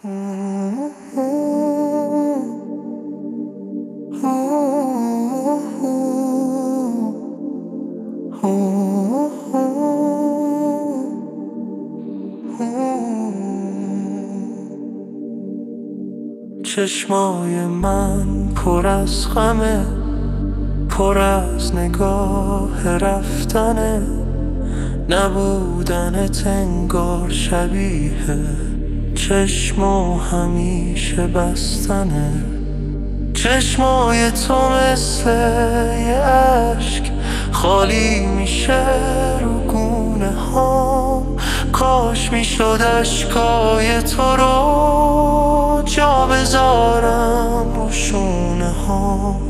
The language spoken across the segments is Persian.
چشمای من پر از غمه، پر از نگاه رفتنه، نبودنت انگار شبیه چشم همیشه بستنه. چشمای تو مثل یه اشک خالی میشه رو گونه هام، کاش میشد اشکای تو رو جا بذارم رو شونه هام.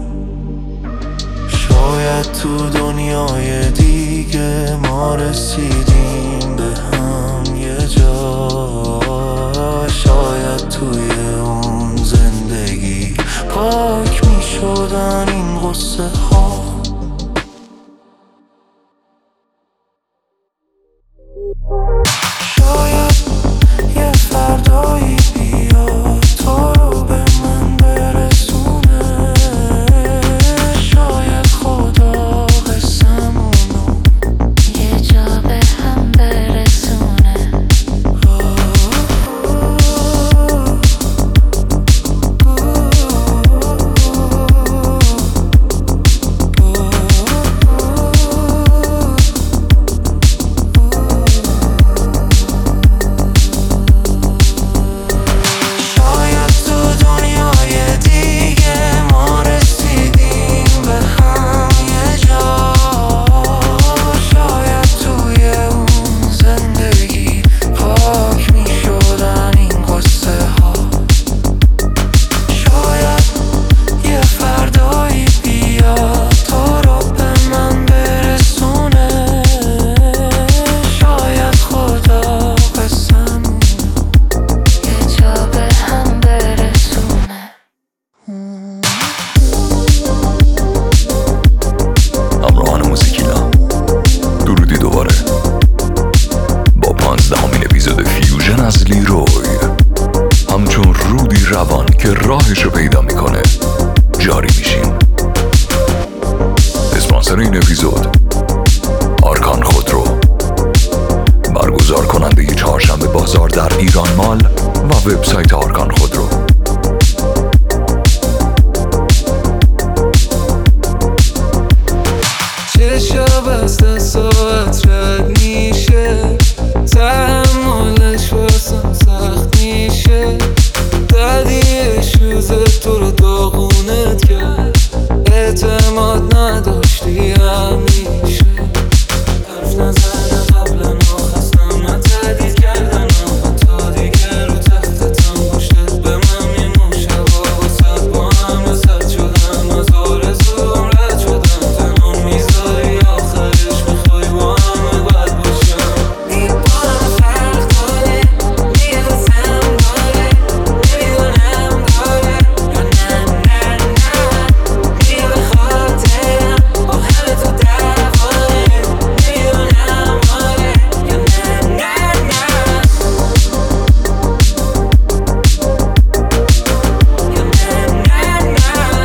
شاید تو دنیای دیگه ما رسیدیم به هم یه جا، شاید توی اون زندگی پاک می شدن این غصه ها. شاید یه فردایی بیاد تو رو به من برسونه، شاید خدا قسمونو یه جا به هم برسونه. همراهان موزیکیلا، درودی دوباره با 15مین اپیزود فیوژن از لیروی. همچون رودی روان که راهشو پیدا میکنه جاری میشیم. اسپانسر این اپیزود آرکان خودرو، برگزار کننده چهارشنبه بازار در ایران مال و وبسایت آرکان خودرو. چشا بسته ساعت رد میشه، تحملش واسم سخت میشه. دردی شوزه تو رو داغونت کرد، اعتماد نداشتی همیشه. حرف نزده قبلا خستم من تردید کردن، تا دیگه رو تختتم پشتت به من میموشه. واسد با هم وسط شدم، از آرزوم رد شدم. تنها میذاری آخرش میخوای با همه بد باشم. این بارم فرق داره، میدونم داره، نمیدونم داره یا نه نه نه. میگه به خاطرم با همه تو دعواره، نمیدونم آره یا نه نه نه یا نه نه نه.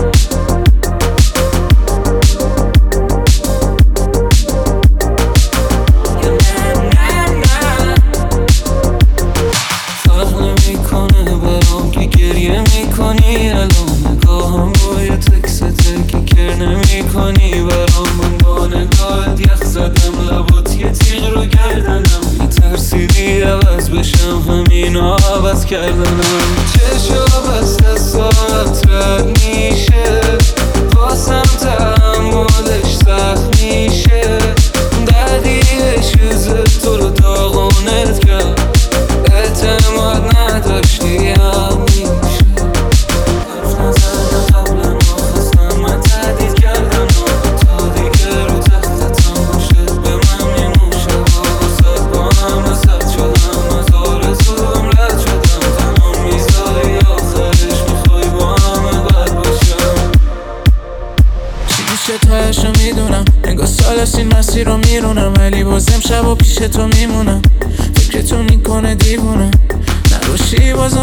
فرق نمیکنه برام که گریه میکنی، الان نگاهم روی تکسته که کر نمیکنی برام. من با نگاهت یخ زدم، لبات یه تیغ رو گردنم. میترسیدی عوض بشم، همینو عوض کردنم. چشا بسته ساعت رد میشه، واسم تحملش سخت میشه. دردی شوزه تو رو داغونت کرد، اعتماد نداشتی همیشه. حرف نزده قبلا خستم من تردید کردم، تا دیگه رو تختتم پشتت به من میموشه. واسد با هم وسط شدم، از آرزوم رد شدم. تنها میذاری آخرش میخوای با همه بد باشم. چی میشه تهشو میدونم، انگار سال از این مسیر رو میرونم، ولی بازم شب و پیش تو میمونم. فکر تو میکنه دیوونم، نباشی بازم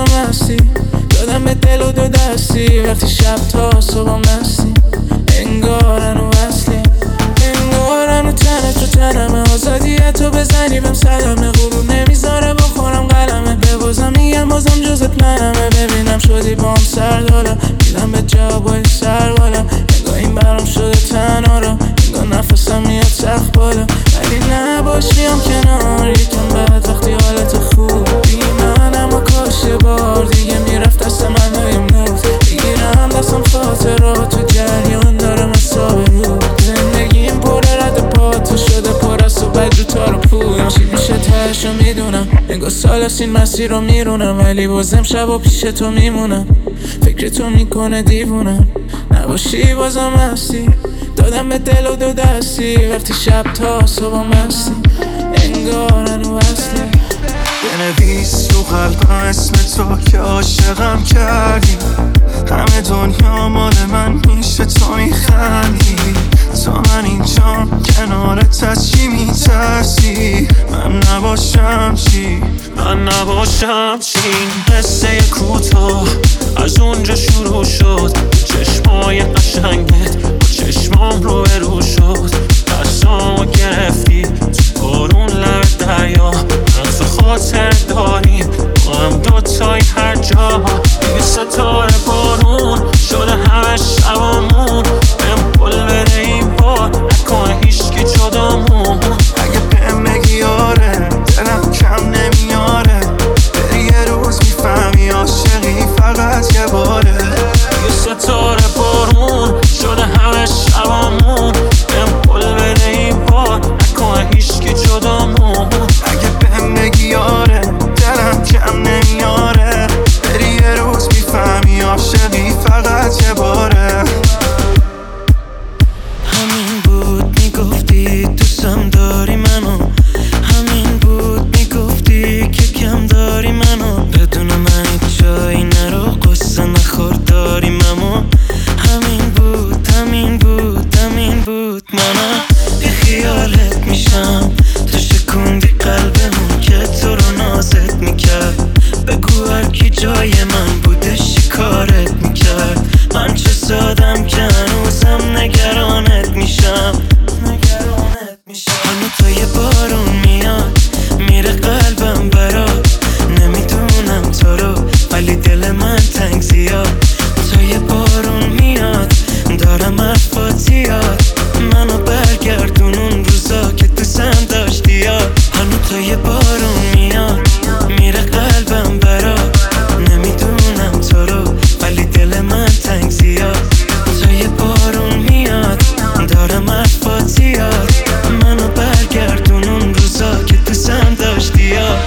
به دل و دو دستی وقتی شب تا صبح مستی انگارن و وصلی انگارن و تنت تو تنمه آزادیتو بزنی بهم سلامه غرور نمیذاره بخورم قلمه به بازم میگم بازم جزت منمه ببینم شدی با هم سردالم میدم به جوابای سر بالا انگار این برام شده تنها را انگار نفسم میاد سخت بالا ولی نباشیم کنار یکم بعد وقتی حالت خوبی من اما کاش یه بار دیگه میرفت دست من امروز بگیرم دستم خاطرات تو جریان دارم حساب رو زندگیم پر رد پا تو شده پر از صحبت رو تارو پویم چی میشه تهشو میدونم انگار سال از این مسیر رو میرونم ولی بازم شب و پیش تو میمونم فکر تو میکنه دیوونم نباشی بازم هستی دادم به دل و دو دستی وقتی شب تا صبح مستی انگارن و وصلی بنویس رو قلبم اسم تو که عاشقم کردی همه دنیا مال من میشه تو میخندی تا من اینجام کنارت از چی میترسی من نباشم چی من نباشم چی قصه کوتاه از اونجا شروع شد چشمای قشنگت با چشمام رو برو شد دستامو گرفتی تو بارون لب دریا من تو خاطر داریم با هم دوتای هر جا دیگه ستاره بارون شده همه شبامون بهم قول بده این بار نکنه هیچکی جدامون اگه بهم بگی آره دلم کم نمیاره بری یه روز میفهمی عاشقی فقط یه باره دیگه ستاره بارون شده همه شبامون بهم قول بده این بار نکنه هیچکی جدامون اگه بهم بگی آره دلم کم نمیاره بری یه روز میفهمی عاشقی فقط یه باره همین بود میگفتی دوستم داری منو همین بود میگفتی که کم داری منو بدون من هیچ جایی نرو قصه نخور داریم اما همین بود همین بود همین بود منم بی خیالت میشم تو شکوندی قلبمون که تو رو نازت میکرد بگو هرکی جای من بودش چی کارت میکرد من چه سادم که هنوزم نگرانت میشم هنو تا یه بارون میاد میره قلبم برات نمیدونم تو رو ولی دل من تنگ زیاد تا یه بارون میاد دارم حرفات یاد منو برگردون اون روزا که دوستم داشتی یاد هنو تا یه بارون میاد میره قلبم برات نمیدونم تو رو ولی دل من تنگ زیاد تا یه بارون میاد دارم حرفات یاد منو برگردون اون روزا که دوستم داشتی یاد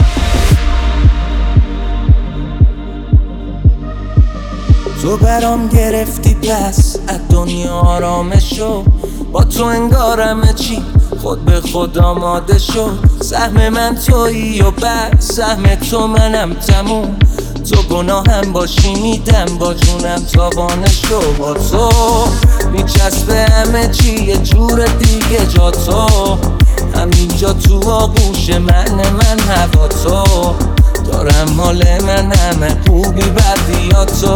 تو برام گرفتی پس از دنیا آرامش شو با تو انگارمه چی خود به خود آماده شو سهم من تویی و بعد سهم تو منم تموم تو گناهم باشی میدم با جونم تاوانش رو با تو میچسبه همه چی یه جور دیگه جا تو همینجا تو آغوش من هوا تو دارم مال من همه خوبی بدی یا تو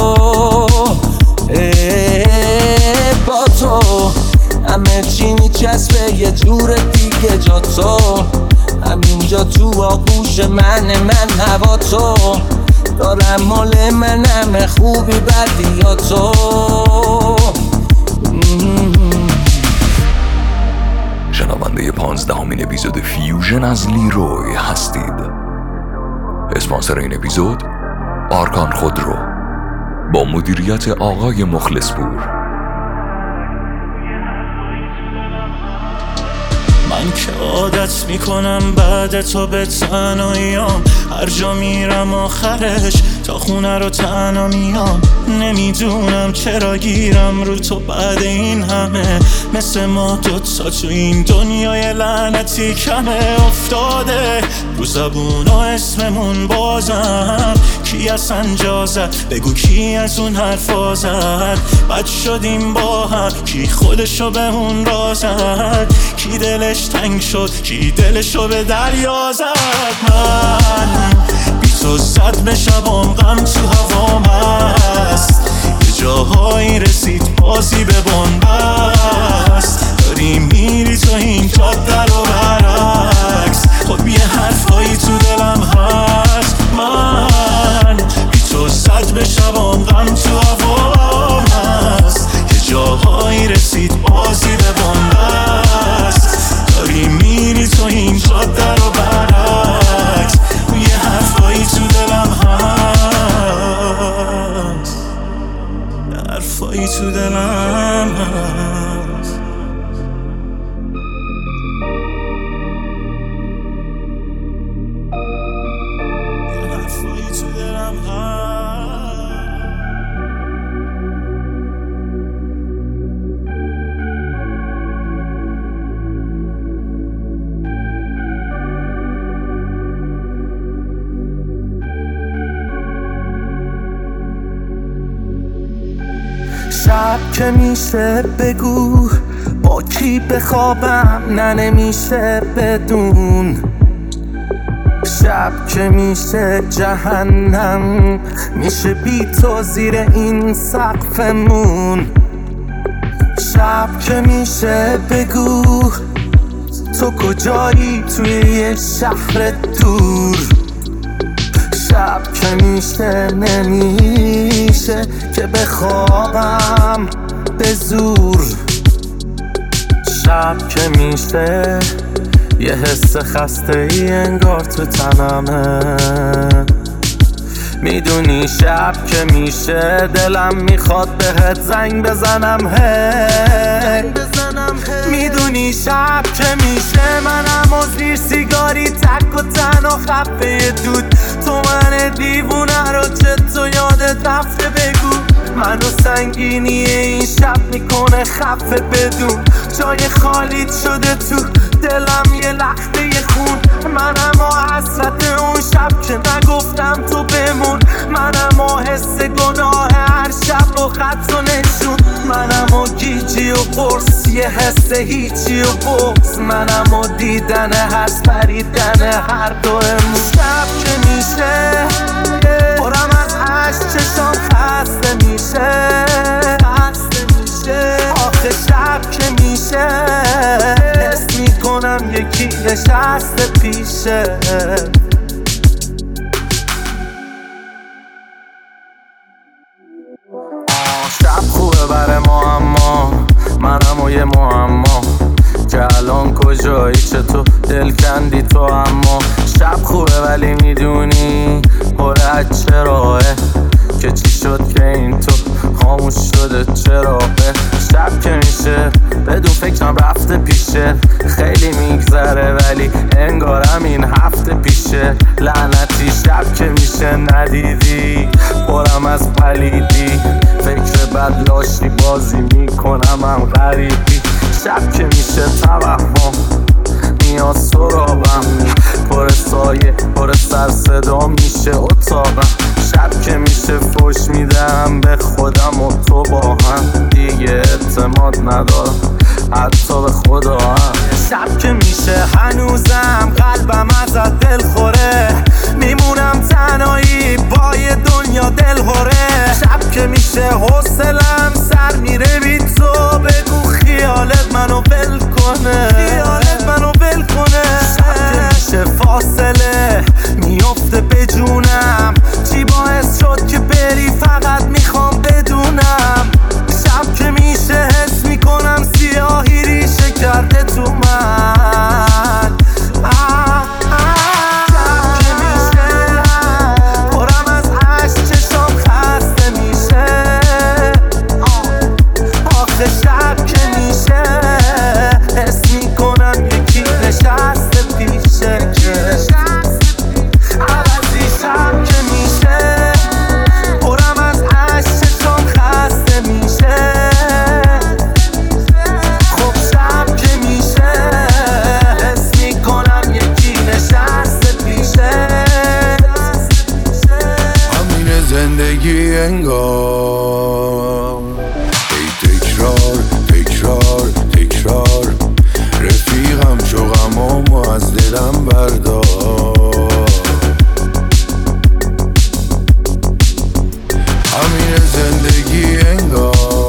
با تو همه چی میچسبه یه جور دیگه جا تو همینجا تو آغوش من هوا تو دارم مال من همه خوبی بدی یا تو شنونده 15مین اپیزود فیوژن از لیروی هستید. اسپانسر این اپیزود آرکان خودرو با مدیریت آقای مخلصپور. من که عادت میکنم بعد تو به تنهاییام هر جا میرم آخرش تا خونه رو تنها میام نمیدونم چرا گیرم رو تو بعد این همه مثل ما دوتا تو این دنیای لعنتی کمه افتاده رو زبون و اسممون بازم کی اصلا جا زد بگو کی از اون حرفا زد بد شدیم با هم کی خودشو به اون را زد کی دلش تنگ شد کی دلشو به دریا زد من بی تو زد به شبام غم تو هوا من جایی رسید بازی به بنبست، داری میری تو این جاده رو برعکس. خب یه حرفایی تو دلم هست، من بی تو سج به شبام غم تو هوام هست. یه جاهایی رسید بازی به بنبست، داری میری تو این جاده رو برعکس. یه حرفایی تو دلم هست، حرفایی تو دلم هست. یه حرفایی تو دلم هست. شب که میشه بگو با کی بخوابم، نه نمیشه بدون. شب که میشه جهنم، میشه بی تو زیر این سقفمون. شب که میشه بگو تو کجایی توی یه شهر دور. شب که میشه نمیشه که بخوابم به زور. شب که میشه یه حس خسته ای انگار تو تنمه. میدونی شب که میشه دلم میخواد بهت زنگ بزنم هی. میدونی شب که میشه منم و زیر سیگاری تک و تنها خفه دود. تو من دیوونه رو چه تو یادت رفته بگو. منو سنگینی این شب میکنه خفه بدون. جای خالیت شده تو دلم یه لخته خون. منم و حسرت اون شب که نگفتم تو بمون. منم و حس گناه هر شب و خط و نشون. منم و گیجی و قرص یه حس هیچی و بغض. منم و دیدن هر پریدن هر دومون. شب که میشه پرم از عشق چشام خسته میشه. آخه شب که میشه حس میکنم یکی نشسته پیشه. شب خوبه بره ما، اما منم و یه معما که الان کجایی چطور دل کندی تو. اما شب خوبه ولی میدونی پر از چراهه که چی شد که این تو خاموش شده چراغه. شب که میشه بدون فکرم رفته پیشه. خیلی میگذره ولی انگارم این هفته پیشه. لعنتی شب که میشه ندیدی پرم از پلیدی. فکر بد لاشی بازی میکنم هم غریبی. شب که میشه توهم میاد سرابم، پر سایه پر سر صدا میشه اتاقم. شب که میشه فوش میدم به خودم و تو با هم. دیگه اعتماد ندارم حتی به خدا هم. شب که میشه هنوزم قلبم ازت دل خوره. میمونم تنهایی با یه دنیا دل هوره. شب که میشه حوصلم سر میره بی تو. بگو خیالت منو ول کنه، خیالت منو ول کنه. شب که میشه فاصله میفته به جونم. چی باعث شد که بری فقط میخوام بدونم. شب که میشه حس میکنم سیاهی ریشه کرده تو من. شب که میشه پرم از عشق چشام خسته میشه. آخه شب که میشه حس میکنم یکی نشسته پیشه. عوضی شب که میشه پرم از عشق چشام خسته میشه. خب شب که میشه حس میکنم یکی نشسته پیشه. همین زندگی انگار ای تکرار تکرار تکرار. رفیقم چو غمامو از دلم بردار. همین زندگی انگار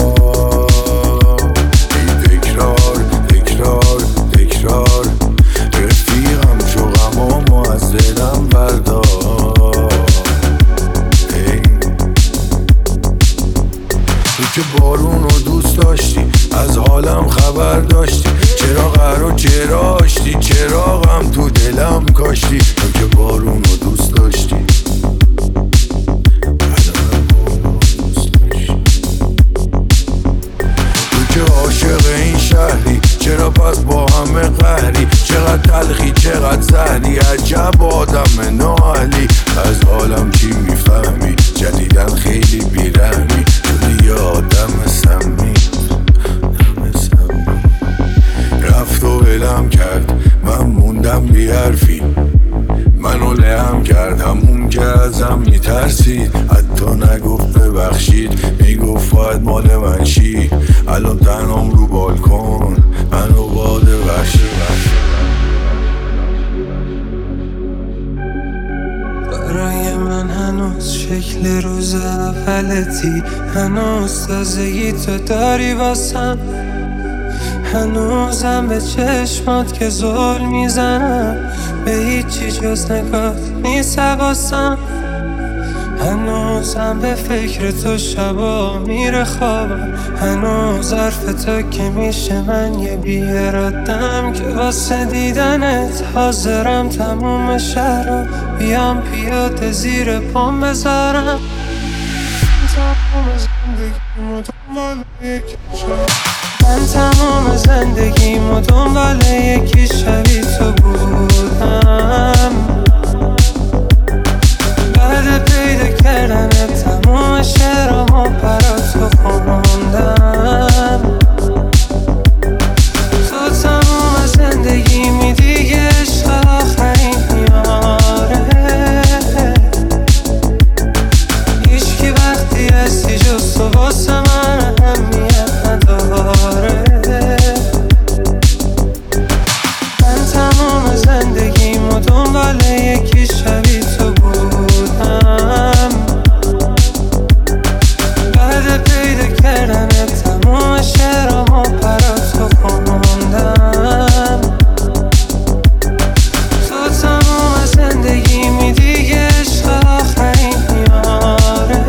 که بارونو دوست داشتی، از حالم خبر داشتی، چرا قرار چرا آشتی، چراغم تو دلم کاشتی. تو که بارونو دوست داشتی، تو که عاشق این شهری، چرا پس با همه قهری، چقدر تلخی چقدر زهری، عجب آدم نااهلی. از حالم چی میفهمی، جدیدن خیلی بیرحمی، شدی یه آدم سمی. رفت و ولم کرد، من موندم بی حرفی، منو لهم کرد همون که ازم میترسید. حتی نگفت ببخشید، میگفت باید مال من شی. الان تنهام رو بالکن، منو باد وحشی. برای من هنوز شکل روز اولتی، هنوز تازگی تو داری واسم، هنوزم به چشمات که زل میزنم، به هیچی جز نگات نیست حواسم، هنوزم به فکر تو شبا میره خوابم، هنوز حرف تو که میشه من یه بی‌اراده‌ام که واسه دیدنت حاضرم تموم شهرم بیام پیاده زیر پام بذارم. من تمام زندگیمو دنبال یکی شبیه تو بودم، بعد پیدا کردن تمام شعرامو برا تو خوندم. تو تمام زندگیمی دیگه عشق آخرین میاره، هیچکی وقتی هستی جز تو واسه من اهمیت نداره. من تمام زندگیمو دنبال یکی شبیه تو بودم، بعد پیدا کردن تمام شعرامو برا تو خوندم. تو تمام زندگیمی دیگه عشق آخرین میاره،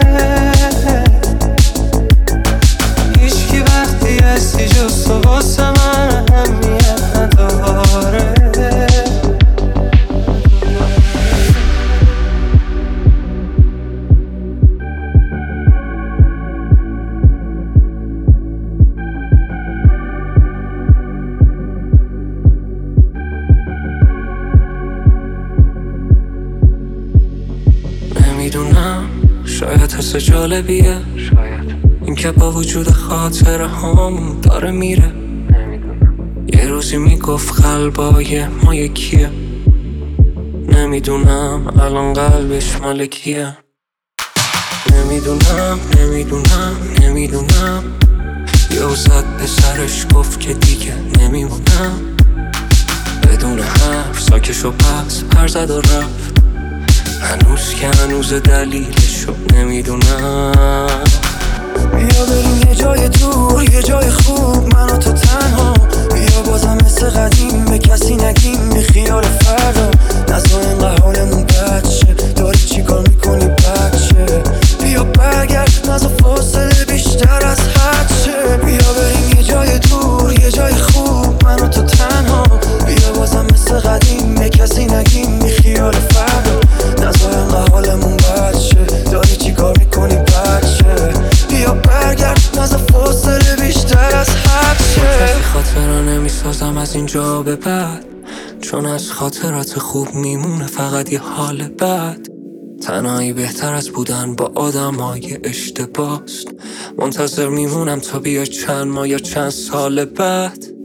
هیچکی وقتی هستی جز تو واسه من اهمیت نداره. نمیدونم، شاید حس جالبیه، این که با وجود خاطره هم داره میره. یه روزی میگفت قلبای ما یکیه، نمیدونم الان قلبش مال کیه. نمیدونم یه زد به سرش گفت که دیگه نمیمونم، بدون حرف ساکشو پس پر زد و رفت. هنوز که هنوز دلیلشو نمیدونم. بیا بریم یه جای دور، یه جای خوب، من و تو تنها. بیا بازم مثل قدیم به کسی نگیم، بی خیال فردا. نزا اینقدر حالمون بد شه، داری چی کار میکنی بچه؟ بیا برگرد، نزا فاصله بیشتر از حد شه. بیا بریم یه جای دور، یه جای خوب، من و تو تنها. بیا بازم مثل قدیم به کسی نگیم، بی خیال فردا. نزا اینقدر حالمون بد شه، داری چی کار میکنی بچه؟ بیا برگرد، نزا فاصله بیشتر از حد شه. کسی خاطره نمیسازم از اینجا به بعد، چون از خاطرات خوب میمونه فقط یه حال بد. تنهایی بهتر از بودن با آدمای اشتباهست، منتظر میمونم تا بیا چند ماه یا چند سال بعد.